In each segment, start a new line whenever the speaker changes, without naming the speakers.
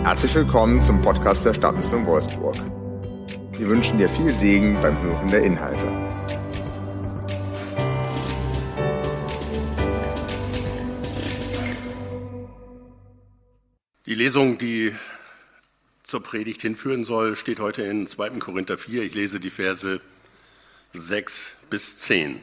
Herzlich willkommen zum Podcast der Stadtmission Wolfsburg. Wir wünschen dir viel Segen beim Hören der Inhalte.
Die Lesung, die zur Predigt hinführen soll, steht heute in 2. Korinther 4. Ich lese die Verse 6 bis 10.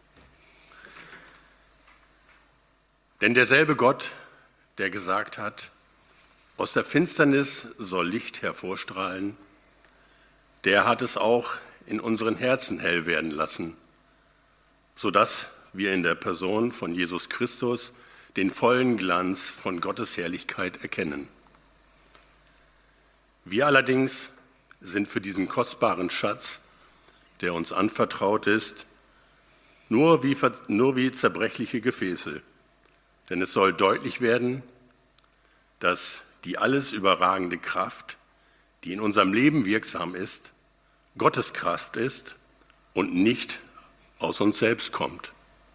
Denn derselbe Gott, der gesagt hat, aus der Finsternis soll Licht hervorstrahlen, der hat es auch in unseren Herzen hell werden lassen, sodass wir in der Person von Jesus Christus den vollen Glanz von Gottes Herrlichkeit erkennen. Wir allerdings sind für diesen kostbaren Schatz, der uns anvertraut ist, nur wie zerbrechliche Gefäße, denn es soll deutlich werden, dass die alles überragende Kraft, die in unserem Leben wirksam ist, Gottes Kraft ist und nicht aus uns selbst kommt.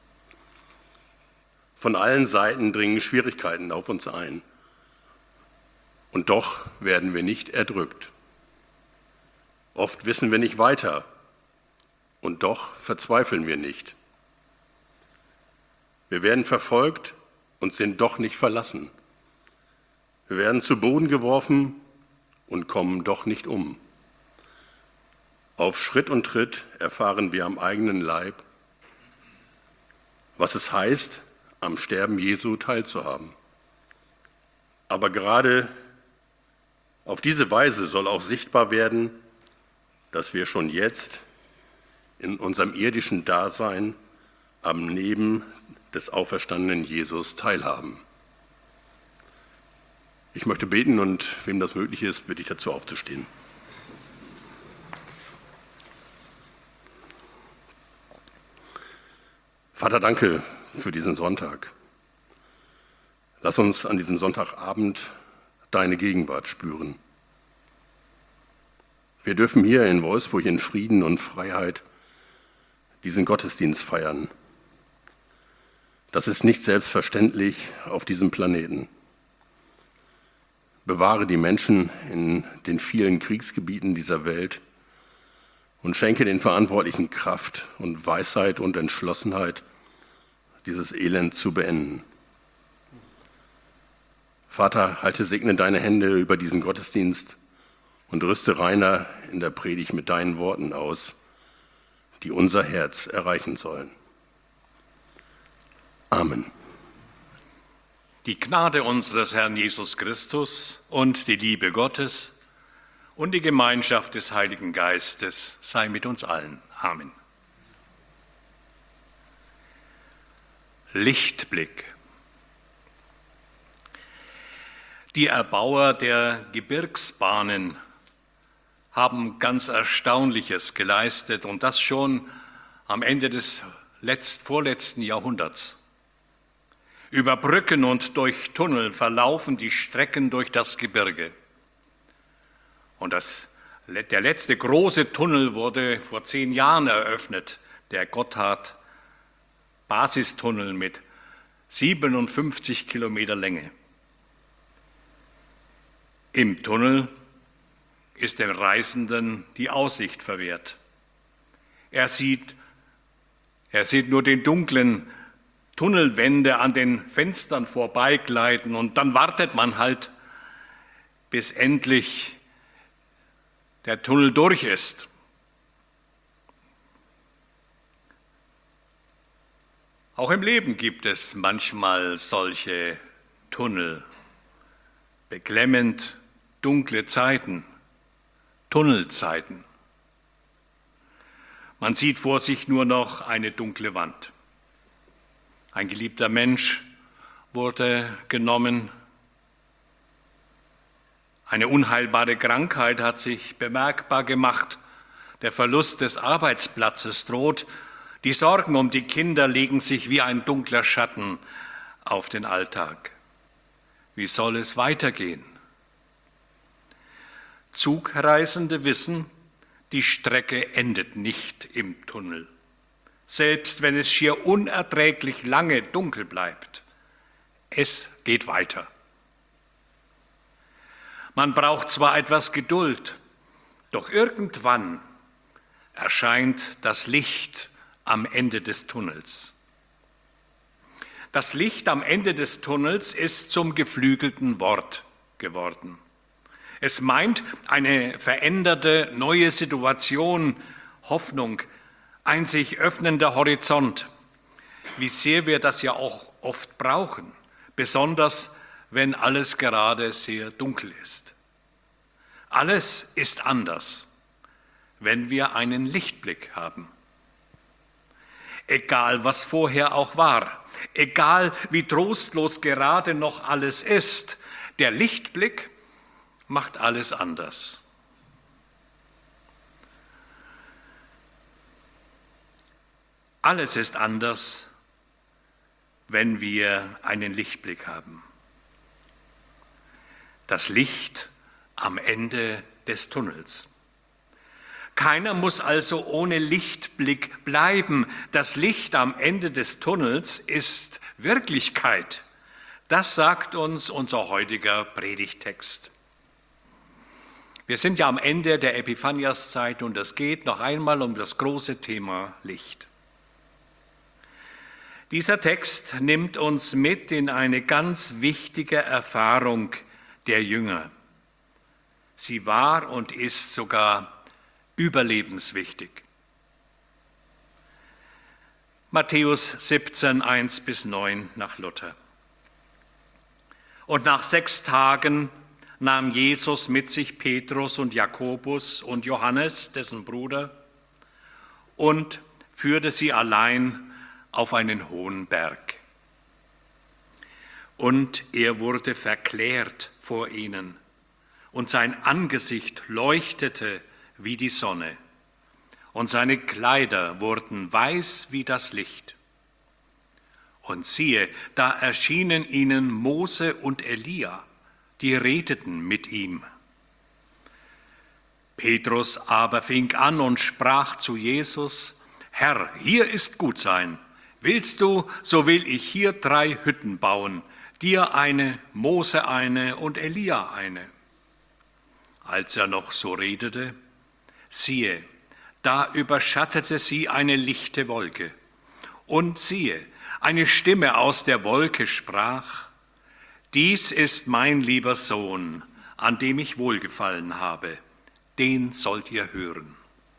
Von allen Seiten dringen Schwierigkeiten auf uns ein. Und doch werden wir nicht erdrückt. Oft wissen wir nicht weiter. Und doch verzweifeln wir nicht. Wir werden verfolgt und sind doch nicht verlassen. Wir werden zu Boden geworfen und kommen doch nicht um. Auf Schritt und Tritt erfahren wir am eigenen Leib, was es heißt, am Sterben Jesu teilzuhaben. Aber gerade auf diese Weise soll auch sichtbar werden, dass wir schon jetzt in unserem irdischen Dasein am Leben des auferstandenen Jesus teilhaben. Ich möchte beten und wem das möglich ist, bitte ich dazu aufzustehen. Vater, danke für diesen Sonntag. Lass uns an diesem Sonntagabend deine Gegenwart spüren. Wir dürfen hier in Wolfsburg in Frieden und Freiheit diesen Gottesdienst feiern. Das ist nicht selbstverständlich auf diesem Planeten. Bewahre die Menschen in den vielen Kriegsgebieten dieser Welt und schenke den Verantwortlichen Kraft und Weisheit und Entschlossenheit, dieses Elend zu beenden. Vater, halte segnend deine Hände über diesen Gottesdienst und rüste Rainer in der Predigt mit deinen Worten aus, die unser Herz erreichen sollen. Amen.
Die Gnade unseres Herrn Jesus Christus und die Liebe Gottes und die Gemeinschaft des Heiligen Geistes sei mit uns allen. Amen. Lichtblick. Die Erbauer der Gebirgsbahnen haben ganz Erstaunliches geleistet und das schon am Ende des vorletzten Jahrhunderts. Über Brücken und durch Tunnel verlaufen die Strecken durch das Gebirge. Und der letzte große Tunnel wurde vor 10 Jahren eröffnet, der Gotthard-Basistunnel mit 57 Kilometer Länge. Im Tunnel ist den Reisenden die Aussicht verwehrt. Er sieht nur den dunklen Tunnelwände an den Fenstern vorbeigleiten und dann wartet man halt, bis endlich der Tunnel durch ist. Auch im Leben gibt es manchmal solche Tunnel, beklemmend dunkle Zeiten, Tunnelzeiten. Man sieht vor sich nur noch eine dunkle Wand. Ein geliebter Mensch wurde genommen. Eine unheilbare Krankheit hat sich bemerkbar gemacht. Der Verlust des Arbeitsplatzes droht. Die Sorgen um die Kinder legen sich wie ein dunkler Schatten auf den Alltag. Wie soll es weitergehen? Zugreisende wissen, die Strecke endet nicht im Tunnel. Selbst wenn es schier unerträglich lange dunkel bleibt. Es geht weiter. Man braucht zwar etwas Geduld, doch irgendwann erscheint das Licht am Ende des Tunnels. Das Licht am Ende des Tunnels ist zum geflügelten Wort geworden. Es meint eine veränderte, neue Situation, Hoffnung, ein sich öffnender Horizont. Wie sehr wir das ja auch oft brauchen, besonders wenn alles gerade sehr dunkel ist. Alles ist anders, wenn wir einen Lichtblick haben. Egal, was vorher auch war, egal, wie trostlos gerade noch alles ist, der Lichtblick macht alles anders. Alles ist anders, wenn wir einen Lichtblick haben. Das Licht am Ende des Tunnels. Keiner muss also ohne Lichtblick bleiben. Das Licht am Ende des Tunnels ist Wirklichkeit. Das sagt uns unser heutiger Predigttext. Wir sind ja am Ende der Epiphaniaszeit und es geht noch einmal um das große Thema Licht. Dieser Text nimmt uns mit in eine ganz wichtige Erfahrung der Jünger. Sie war und ist sogar überlebenswichtig. Matthäus 17, 1-9 nach Luther. Und nach 6 Tagen nahm Jesus mit sich Petrus und Jakobus und Johannes, dessen Bruder, und führte sie allein auf einen hohen Berg. Und er wurde verklärt vor ihnen, und sein Angesicht leuchtete wie die Sonne, und seine Kleider wurden weiß wie das Licht. Und siehe, da erschienen ihnen Mose und Elia, die redeten mit ihm. Petrus aber fing an und sprach zu Jesus: Herr, hier ist Gutsein. Willst du, so will ich hier 3 Hütten bauen, dir eine, Mose eine und Elia eine. Als er noch so redete, siehe, da überschattete sie eine lichte Wolke. Und siehe, eine Stimme aus der Wolke sprach: Dies ist mein lieber Sohn, an dem ich wohlgefallen habe, den sollt ihr hören.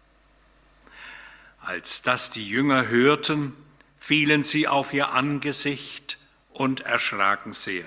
Als das die Jünger hörten, fielen sie auf ihr Angesicht und erschraken sehr.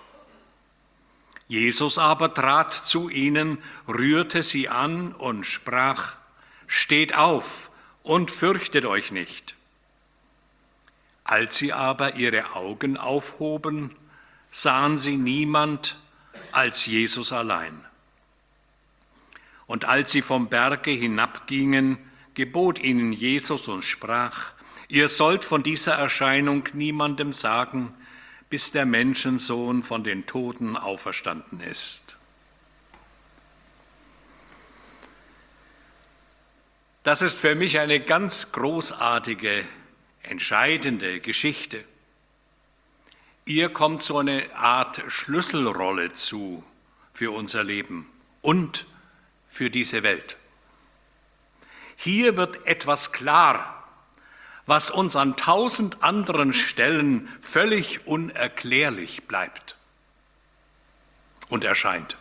Jesus aber trat zu ihnen, rührte sie an und sprach: Steht auf und fürchtet euch nicht. Als sie aber ihre Augen aufhoben, sahen sie niemand als Jesus allein. Und als sie vom Berge hinabgingen, gebot ihnen Jesus und sprach: Ihr sollt von dieser Erscheinung niemandem sagen, bis der Menschensohn von den Toten auferstanden ist. Das ist für mich eine ganz großartige, entscheidende Geschichte. Ihr kommt so eine Art Schlüsselrolle zu für unser Leben und für diese Welt. Hier wird etwas klar, was uns an 1000 anderen Stellen völlig unerklärlich bleibt und erscheint.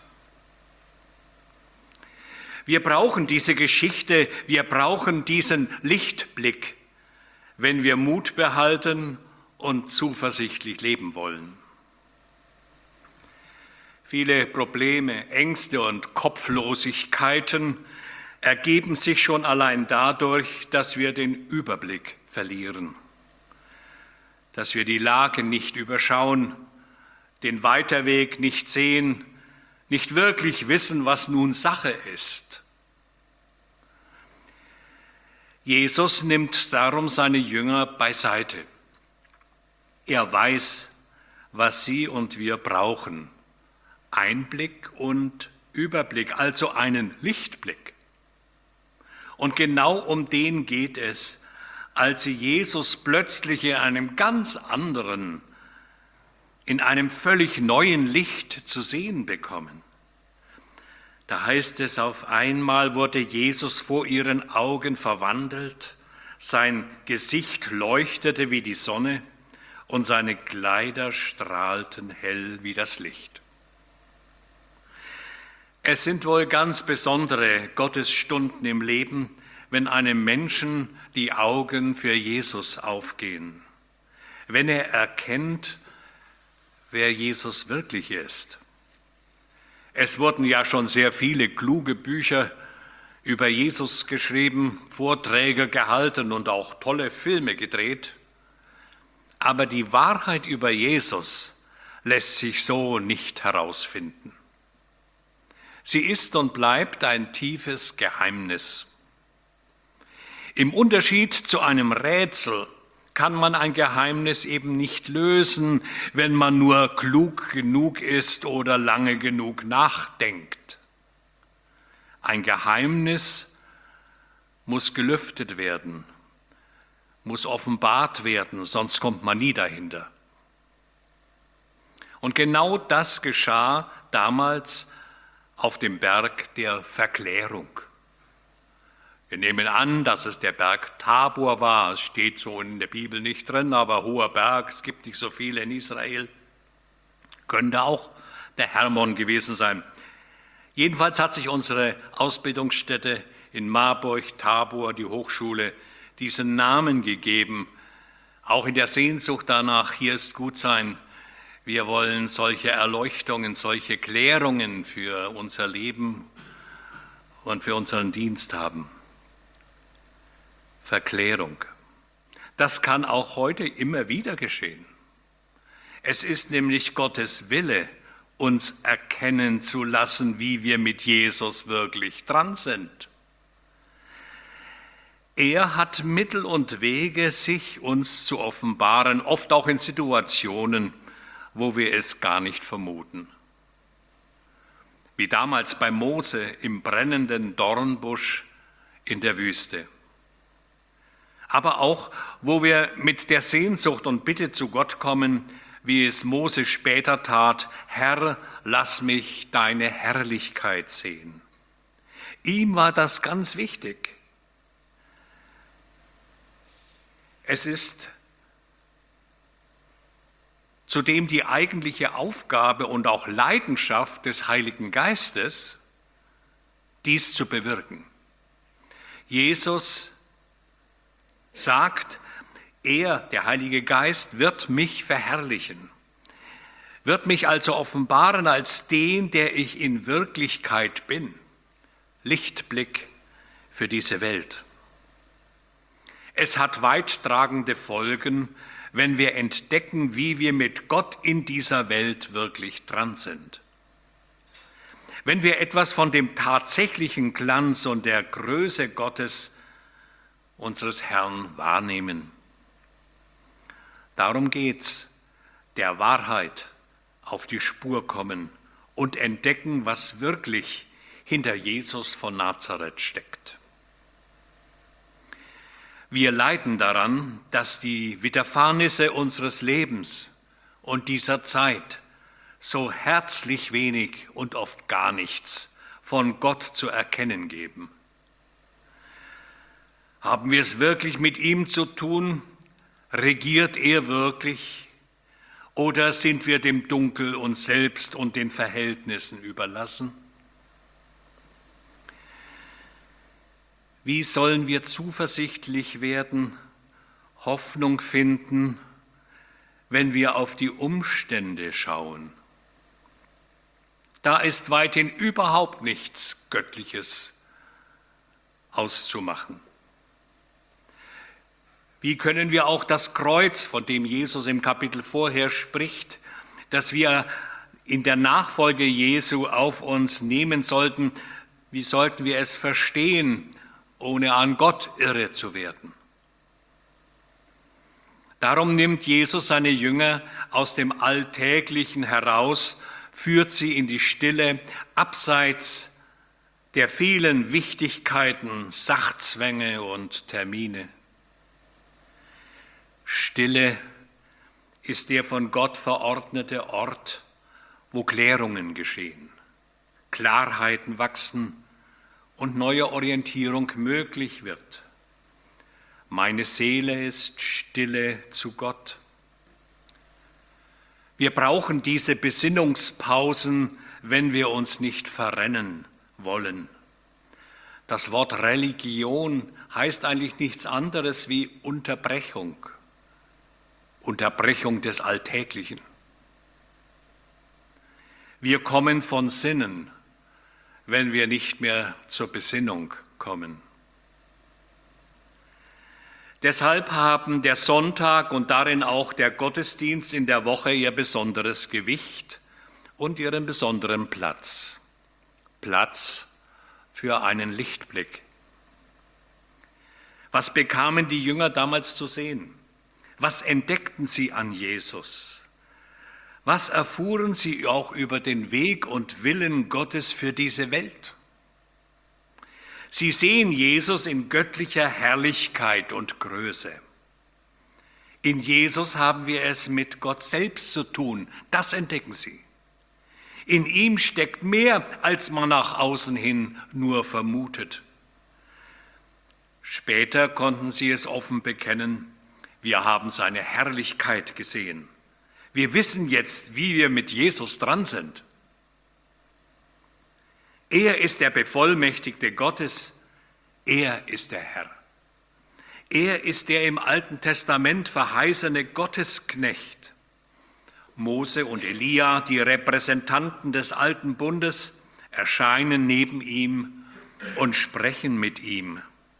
Wir brauchen diese Geschichte, wir brauchen diesen Lichtblick, wenn wir Mut behalten und zuversichtlich leben wollen. Viele Probleme, Ängste und Kopflosigkeiten ergeben sich schon allein dadurch, dass wir den Überblick verlieren, dass wir die Lage nicht überschauen, den Weiterweg nicht sehen, nicht wirklich wissen, was nun Sache ist. Jesus nimmt darum seine Jünger beiseite. Er weiß, was sie und wir brauchen. Einblick und Überblick, also einen Lichtblick. Und genau um den geht es, als sie Jesus plötzlich in einem ganz anderen, in einem völlig neuen Licht zu sehen bekommen. Da heißt es, auf einmal wurde Jesus vor ihren Augen verwandelt, sein Gesicht leuchtete wie die Sonne und seine Kleider strahlten hell wie das Licht. Es sind wohl ganz besondere Gottesstunden im Leben, wenn einem Menschen die Augen für Jesus aufgehen, wenn er erkennt, wer Jesus wirklich ist. Es wurden ja schon sehr viele kluge Bücher über Jesus geschrieben, Vorträge gehalten und auch tolle Filme gedreht. Aber die Wahrheit über Jesus lässt sich so nicht herausfinden. Sie ist und bleibt ein tiefes Geheimnis. Im Unterschied zu einem Rätsel kann man ein Geheimnis eben nicht lösen, wenn man nur klug genug ist oder lange genug nachdenkt. Ein Geheimnis muss gelüftet werden, muss offenbart werden, sonst kommt man nie dahinter. Und genau das geschah damals auf dem Berg der Verklärung. Wir nehmen an, dass es der Berg Tabor war. Es steht so in der Bibel nicht drin, aber hoher Berg, es gibt nicht so viele in Israel. Könnte auch der Hermon gewesen sein. Jedenfalls hat sich unsere Ausbildungsstätte in Marburg, Tabor, die Hochschule, diesen Namen gegeben. Auch in der Sehnsucht danach, hier ist gut sein. Wir wollen solche Erleuchtungen, solche Klärungen für unser Leben und für unseren Dienst haben. Verklärung. Das kann auch heute immer wieder geschehen. Es ist nämlich Gottes Wille, uns erkennen zu lassen, wie wir mit Jesus wirklich dran sind. Er hat Mittel und Wege, sich uns zu offenbaren, oft auch in Situationen, wo wir es gar nicht vermuten. Wie damals bei Mose im brennenden Dornbusch in der Wüste. Aber auch, wo wir mit der Sehnsucht und Bitte zu Gott kommen, wie es Mose später tat: Herr, lass mich deine Herrlichkeit sehen. Ihm war das ganz wichtig. Es ist zudem die eigentliche Aufgabe und auch Leidenschaft des Heiligen Geistes, dies zu bewirken. Jesus sagt, er, der Heilige Geist, wird mich verherrlichen, wird mich also offenbaren als den, der ich in Wirklichkeit bin. Lichtblick für diese Welt. Es hat weittragende Folgen, wenn wir entdecken, wie wir mit Gott in dieser Welt wirklich dran sind. Wenn wir etwas von dem tatsächlichen Glanz und der Größe Gottes, unseres Herrn, wahrnehmen. Darum geht's, der Wahrheit auf die Spur kommen und entdecken, was wirklich hinter Jesus von Nazareth steckt. Wir leiden daran, dass die Widerfahrnisse unseres Lebens und dieser Zeit so herzlich wenig und oft gar nichts von Gott zu erkennen geben. Haben wir es wirklich mit ihm zu tun? Regiert er wirklich? Oder sind wir dem Dunkel uns selbst und den Verhältnissen überlassen? Wie sollen wir zuversichtlich werden, Hoffnung finden, wenn wir auf die Umstände schauen? Da ist weithin überhaupt nichts Göttliches auszumachen. Wie können wir auch das Kreuz, von dem Jesus im Kapitel vorher spricht, das wir in der Nachfolge Jesu auf uns nehmen sollten, wie sollten wir es verstehen, ohne an Gott irre zu werden? Darum nimmt Jesus seine Jünger aus dem Alltäglichen heraus, führt sie in die Stille, abseits der vielen Wichtigkeiten, Sachzwänge und Termine. Stille ist der von Gott verordnete Ort, wo Klärungen geschehen. Klarheiten wachsen und neue Orientierung möglich wird. Meine Seele ist stille zu Gott. Wir brauchen diese Besinnungspausen, wenn wir uns nicht verrennen wollen. Das Wort Religion heißt eigentlich nichts anderes wie Unterbrechung. Unterbrechung des Alltäglichen. Wir kommen von Sinnen, wenn wir nicht mehr zur Besinnung kommen. Deshalb haben der Sonntag und darin auch der Gottesdienst in der Woche ihr besonderes Gewicht und ihren besonderen Platz. Platz für einen Lichtblick. Was bekamen die Jünger damals zu sehen? Was entdeckten sie an Jesus? Was erfuhren sie auch über den Weg und Willen Gottes für diese Welt? Sie sehen Jesus in göttlicher Herrlichkeit und Größe. In Jesus haben wir es mit Gott selbst zu tun, das entdecken sie. In ihm steckt mehr, als man nach außen hin nur vermutet. Später konnten sie es offen bekennen, wir haben seine Herrlichkeit gesehen. Wir wissen jetzt, wie wir mit Jesus dran sind. Er ist der Bevollmächtigte Gottes, er ist der Herr. Er ist der im Alten Testament verheißene Gottesknecht. Mose und Elia, die Repräsentanten des Alten Bundes, erscheinen neben ihm und sprechen mit ihm.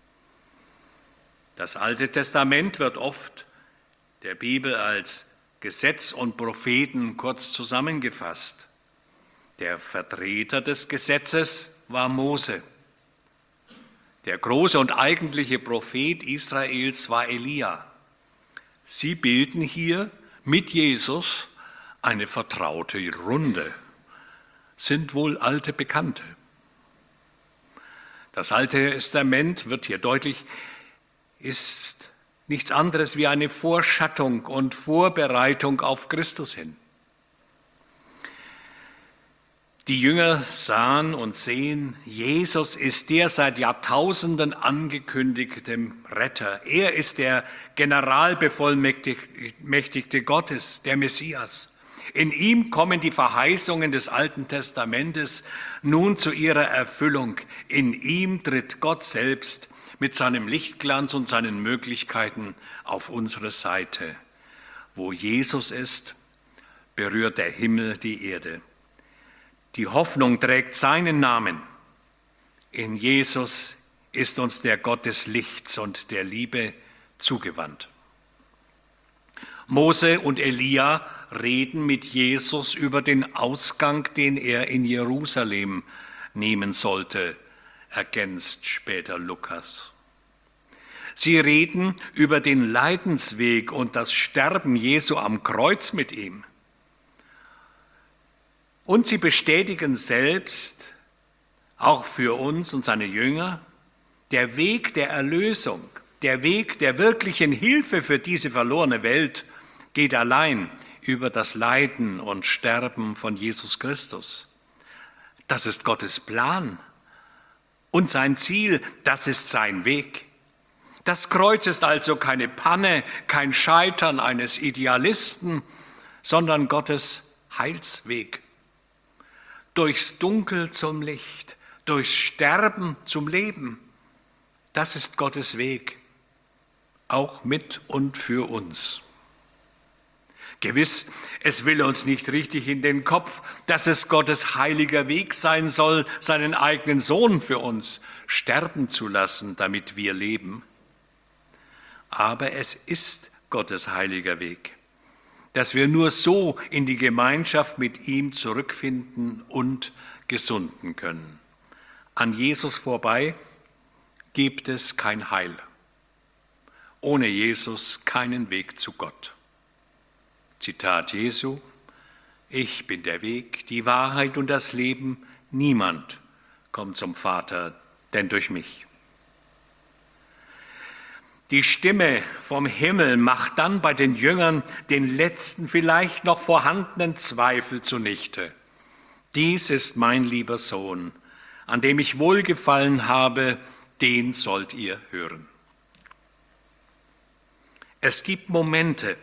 Das Alte Testament wird oft der Bibel als Gesetz und Propheten kurz zusammengefasst. Der Vertreter des Gesetzes war Mose. Der große und eigentliche Prophet Israels war Elia. Sie bilden hier mit Jesus eine vertraute Runde, sind wohl alte Bekannte. Das Alte Testament, wird hier deutlich, ist nichts anderes wie eine Vorschattung und Vorbereitung auf Christus hin. Die Jünger sahen und sehen, Jesus ist der seit Jahrtausenden angekündigte Retter. Er ist der Generalbevollmächtigte Gottes, der Messias. In ihm kommen die Verheißungen des Alten Testamentes nun zu ihrer Erfüllung. In ihm tritt Gott selbst mit seinem Lichtglanz und seinen Möglichkeiten auf unsere Seite. Wo Jesus ist, berührt der Himmel die Erde. Die Hoffnung trägt seinen Namen. In Jesus ist uns der Gott des Lichts und der Liebe zugewandt. Mose und Elia reden mit Jesus über den Ausgang, den er in Jerusalem nehmen sollte, ergänzt später Lukas. Sie reden über den Leidensweg und das Sterben Jesu am Kreuz mit ihm. Und sie bestätigen selbst, auch für uns und seine Jünger, der Weg der Erlösung, der Weg der wirklichen Hilfe für diese verlorene Welt geht allein über das Leiden und Sterben von Jesus Christus. Das ist Gottes Plan und sein Ziel, das ist sein Weg. Das Kreuz ist also keine Panne, kein Scheitern eines Idealisten, sondern Gottes Heilsweg. Durchs Dunkel zum Licht, durchs Sterben zum Leben. Das ist Gottes Weg, auch mit und für uns. Gewiss, es will uns nicht richtig in den Kopf, dass es Gottes heiliger Weg sein soll, seinen eigenen Sohn für uns sterben zu lassen, damit wir leben. Aber es ist Gottes heiliger Weg, dass wir nur so in die Gemeinschaft mit ihm zurückfinden und gesunden können. An Jesus vorbei gibt es kein Heil. Ohne Jesus keinen Weg zu Gott. Zitat Jesu: Ich bin der Weg, die Wahrheit und das Leben. Niemand kommt zum Vater, denn durch mich. Die Stimme vom Himmel macht dann bei den Jüngern den letzten, vielleicht noch vorhandenen Zweifel zunichte. Dies ist mein lieber Sohn, an dem ich wohlgefallen habe, den sollt ihr hören. Es gibt Momente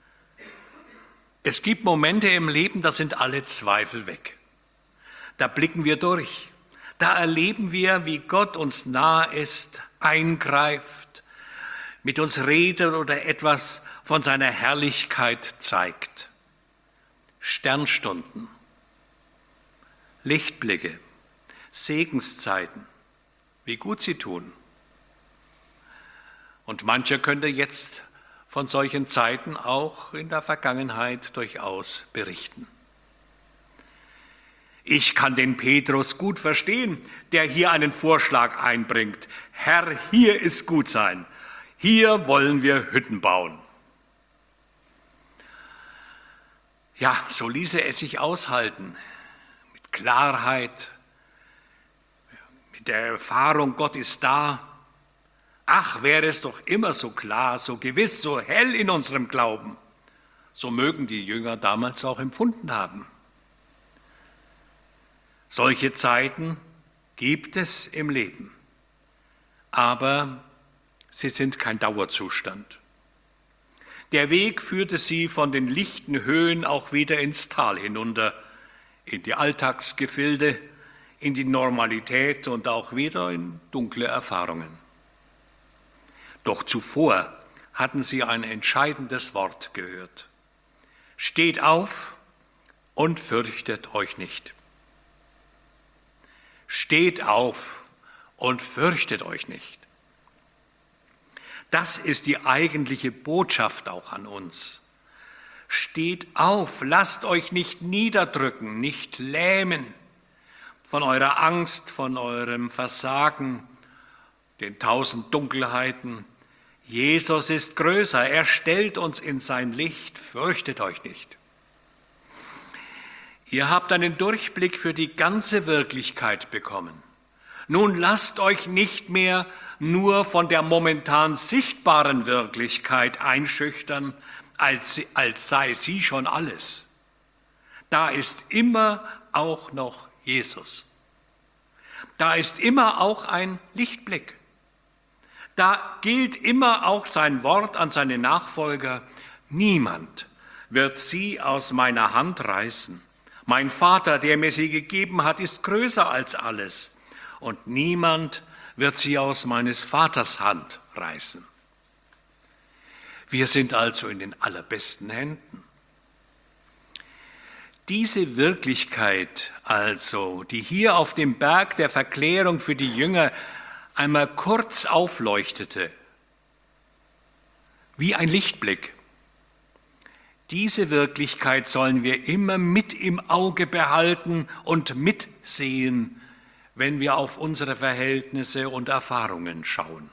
im Leben, da sind alle Zweifel weg. Da blicken wir durch. Da erleben wir, wie Gott uns nahe ist, eingreift, mit uns redet oder etwas von seiner Herrlichkeit zeigt. Sternstunden, Lichtblicke, Segenszeiten, wie gut sie tun. Und mancher könnte jetzt von solchen Zeiten auch in der Vergangenheit durchaus berichten. Ich kann den Petrus gut verstehen, der hier einen Vorschlag einbringt. Herr, hier ist gut sein. Hier wollen wir Hütten bauen. Ja, so ließe es sich aushalten. Mit Klarheit, mit der Erfahrung, Gott ist da. Ach, wäre es doch immer so klar, so gewiss, so hell in unserem Glauben. So mögen die Jünger damals auch empfunden haben. Solche Zeiten gibt es im Leben, aber sie sind kein Dauerzustand. Der Weg führte sie von den lichten Höhen auch wieder ins Tal hinunter, in die Alltagsgefilde, in die Normalität und auch wieder in dunkle Erfahrungen. Doch zuvor hatten sie ein entscheidendes Wort gehört. Steht auf und fürchtet euch nicht. Steht auf und fürchtet euch nicht. Das ist die eigentliche Botschaft auch an uns. Steht auf, lasst euch nicht niederdrücken, nicht lähmen von eurer Angst, von eurem Versagen, den 1000 Dunkelheiten. Jesus ist größer, er stellt uns in sein Licht, fürchtet euch nicht. Ihr habt einen Durchblick für die ganze Wirklichkeit bekommen. Nun lasst euch nicht mehr nur von der momentan sichtbaren Wirklichkeit einschüchtern, als sei sie schon alles. Da ist immer auch noch Jesus. Da ist immer auch ein Lichtblick. Da gilt immer auch sein Wort an seine Nachfolger: Niemand wird sie aus meiner Hand reißen. Mein Vater, der mir sie gegeben hat, ist größer als alles. Und niemand wird sie aus meines Vaters Hand reißen. Wir sind also in den allerbesten Händen. Diese Wirklichkeit also, die hier auf dem Berg der Verklärung für die Jünger einmal kurz aufleuchtete, wie ein Lichtblick, diese Wirklichkeit sollen wir immer mit im Auge behalten und mitsehen, wenn wir auf unsere Verhältnisse und Erfahrungen schauen.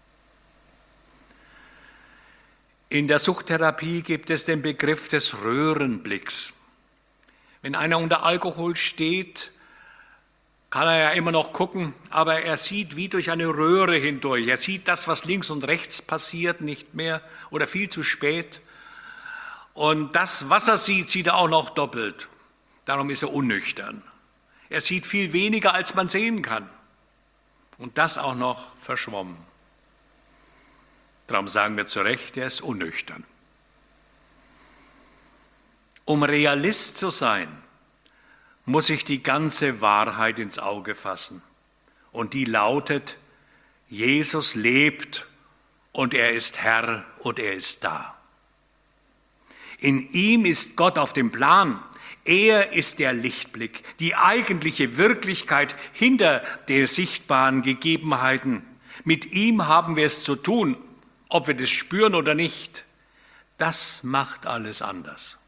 In der Suchttherapie gibt es den Begriff des Röhrenblicks. Wenn einer unter Alkohol steht, kann er ja immer noch gucken, aber er sieht wie durch eine Röhre hindurch. Er sieht das, was links und rechts passiert, nicht mehr oder viel zu spät. Und das, was er sieht, sieht er auch noch doppelt. Darum ist er unnüchtern. Er sieht viel weniger, als man sehen kann. Und das auch noch verschwommen. Darum sagen wir zu Recht, er ist unnüchtern. Um Realist zu sein, muss ich die ganze Wahrheit ins Auge fassen. Und die lautet: Jesus lebt und er ist Herr und er ist da. In ihm ist Gott auf dem Plan. Er ist der Lichtblick, die eigentliche Wirklichkeit hinter den sichtbaren Gegebenheiten. Mit ihm haben wir es zu tun, ob wir das spüren oder nicht. Das macht alles anders.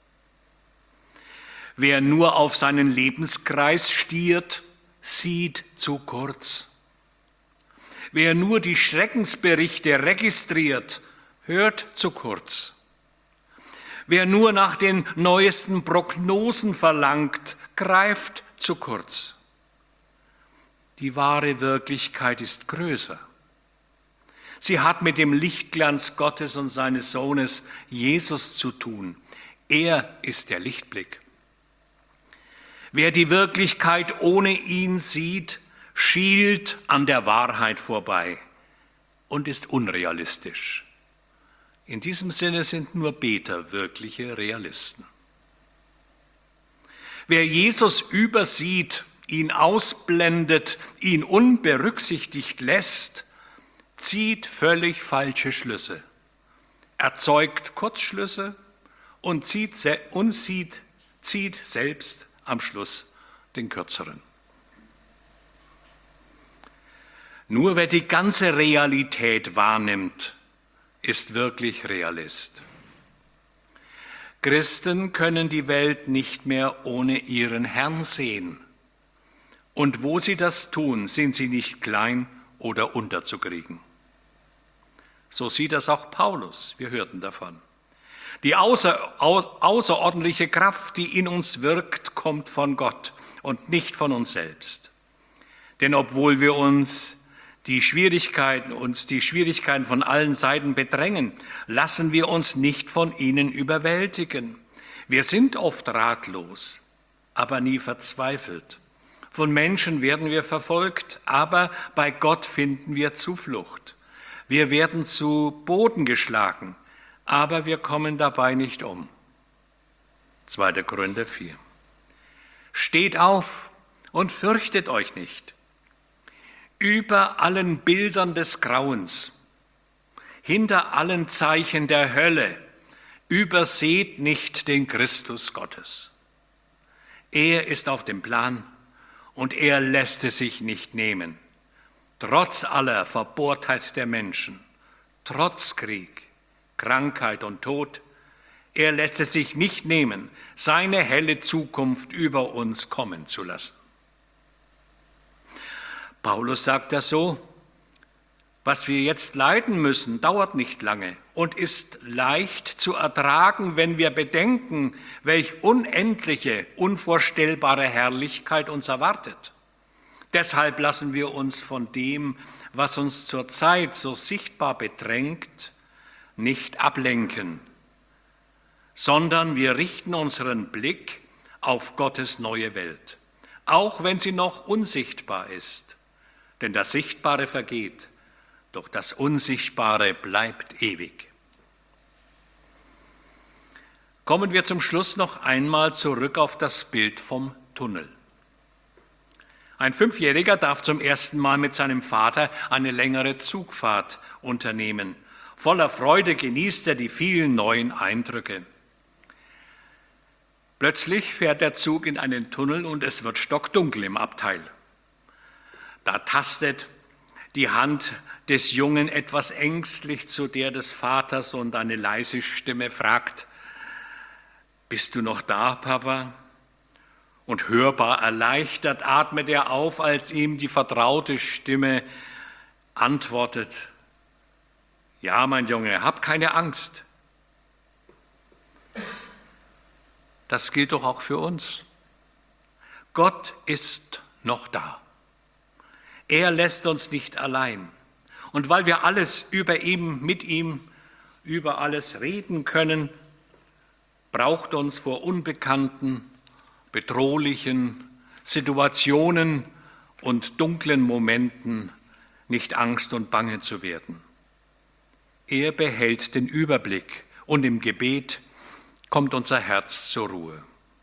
Wer nur auf seinen Lebenskreis stiert, sieht zu kurz. Wer nur die Schreckensberichte registriert, hört zu kurz. Wer nur nach den neuesten Prognosen verlangt, greift zu kurz. Die wahre Wirklichkeit ist größer. Sie hat mit dem Lichtglanz Gottes und seines Sohnes Jesus zu tun. Er ist der Lichtblick. Wer die Wirklichkeit ohne ihn sieht, schielt an der Wahrheit vorbei und ist unrealistisch. In diesem Sinne sind nur Beter wirkliche Realisten. Wer Jesus übersieht, ihn ausblendet, ihn unberücksichtigt lässt, zieht völlig falsche Schlüsse, erzeugt Kurzschlüsse und zieht selbst am Schluss den kürzeren. Nur wer die ganze Realität wahrnimmt, ist wirklich Realist. Christen können die Welt nicht mehr ohne ihren Herrn sehen. Und wo sie das tun, sind sie nicht klein oder unterzukriegen. So sieht das auch Paulus, wir hörten davon. Die außerordentliche Kraft, die in uns wirkt, kommt von Gott und nicht von uns selbst. Denn obwohl wir uns die Schwierigkeiten von allen Seiten bedrängen, lassen wir uns nicht von ihnen überwältigen. Wir sind oft ratlos, aber nie verzweifelt. Von Menschen werden wir verfolgt, aber bei Gott finden wir Zuflucht. Wir werden zu Boden geschlagen, aber wir kommen dabei nicht um. 2. Korinther 4. Steht auf und fürchtet euch nicht. Über allen Bildern des Grauens, hinter allen Zeichen der Hölle, überseht nicht den Christus Gottes. Er ist auf dem Plan und er lässt es sich nicht nehmen. Trotz aller Verbohrtheit der Menschen, trotz Krieg, Krankheit und Tod, er lässt es sich nicht nehmen, seine helle Zukunft über uns kommen zu lassen. Paulus sagt das so: Was wir jetzt leiden müssen, dauert nicht lange und ist leicht zu ertragen, wenn wir bedenken, welch unendliche, unvorstellbare Herrlichkeit uns erwartet. Deshalb lassen wir uns von dem, was uns zurzeit so sichtbar bedrängt, nicht ablenken, sondern wir richten unseren Blick auf Gottes neue Welt, auch wenn sie noch unsichtbar ist. Denn das Sichtbare vergeht, doch das Unsichtbare bleibt ewig. Kommen wir zum Schluss noch einmal zurück auf das Bild vom Tunnel. Ein 5-Jähriger darf zum ersten Mal mit seinem Vater eine längere Zugfahrt unternehmen. Voller Freude genießt er die vielen neuen Eindrücke. Plötzlich fährt der Zug in einen Tunnel und es wird stockdunkel im Abteil. Da tastet die Hand des Jungen etwas ängstlich zu der des Vaters und eine leise Stimme fragt: Bist du noch da, Papa? Und hörbar erleichtert atmet er auf, als ihm die vertraute Stimme antwortet: Ja, mein Junge, hab keine Angst. Das gilt doch auch für uns. Gott ist noch da. Er lässt uns nicht allein. Und weil wir alles über ihm, mit ihm, über alles reden können, braucht uns vor unbekannten, bedrohlichen Situationen und dunklen Momenten nicht Angst und Bange zu werden. Er behält den Überblick und im Gebet kommt unser Herz zur Ruhe.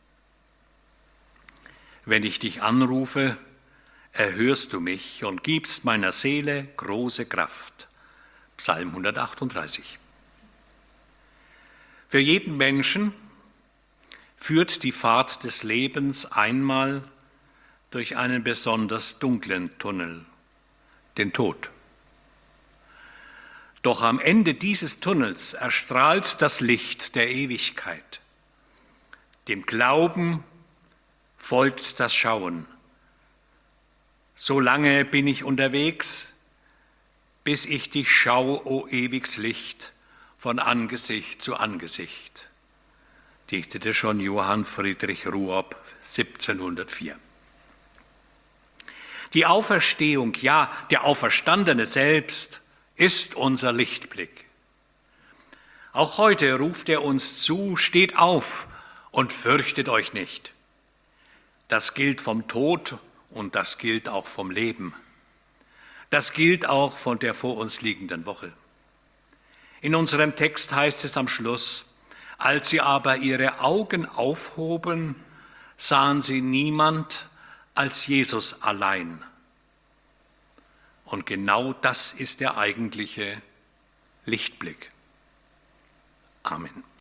Wenn ich dich anrufe, erhörst du mich und gibst meiner Seele große Kraft. Psalm 138. Für jeden Menschen führt die Fahrt des Lebens einmal durch einen besonders dunklen Tunnel, den Tod. Doch am Ende dieses Tunnels erstrahlt das Licht der Ewigkeit. Dem Glauben folgt das Schauen. So lange bin ich unterwegs, bis ich dich schaue, o ewiges Licht, von Angesicht zu Angesicht, dichtete schon Johann Friedrich Ruopp 1704. Die Auferstehung, ja, der Auferstandene selbst, ist unser Lichtblick. Auch heute ruft er uns zu: Steht auf und fürchtet euch nicht. Das gilt vom Tod und das gilt auch vom Leben. Das gilt auch von der vor uns liegenden Woche. In unserem Text heißt es am Schluss: Als sie aber ihre Augen aufhoben, sahen sie niemand als Jesus allein. Und genau das ist der eigentliche Lichtblick. Amen.